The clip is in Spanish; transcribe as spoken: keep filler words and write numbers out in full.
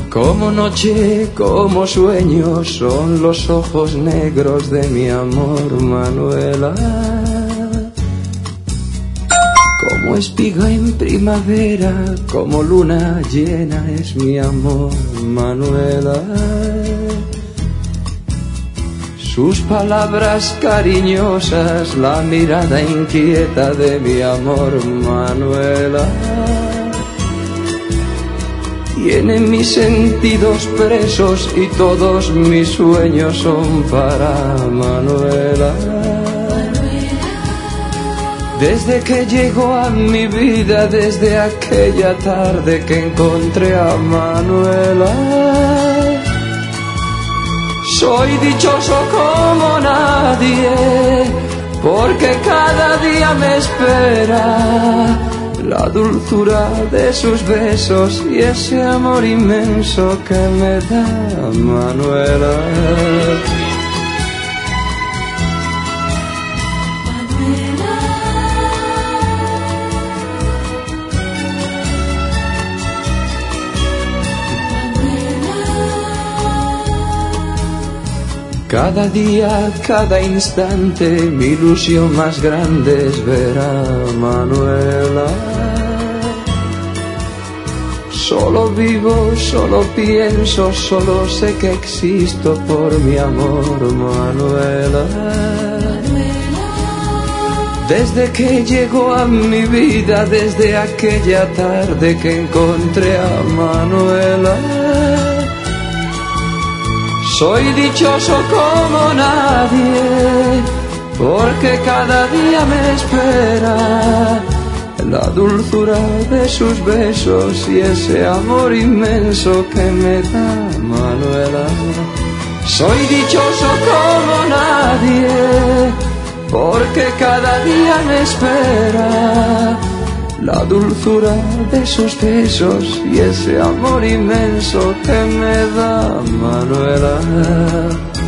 Como noche, como sueño, son los ojos negros de mi amor, Manuela. Como espiga en primavera, como luna llena es mi amor, Manuela. Sus palabras cariñosas, la mirada inquieta de mi amor, Manuela. Tiene mis sentidos presos y todos mis sueños son para Manuela. Desde que llegó a mi vida, desde aquella tarde que encontré a Manuela, soy dichoso como nadie, porque cada día me espera la dulzura de sus besos y ese amor inmenso que me da Manuela. Cada día, cada instante, mi ilusión más grande es ver a Manuela. Solo vivo, solo pienso, solo sé que existo por mi amor, Manuela. Desde que llegó a mi vida, desde aquella tarde que encontré a Manuela, soy dichoso como nadie, porque cada día me espera la dulzura de sus besos y ese amor inmenso que me da Manuela. Soy dichoso como nadie, porque cada día me espera la dulzura de sus besos y ese amor inmenso que me da Manuela.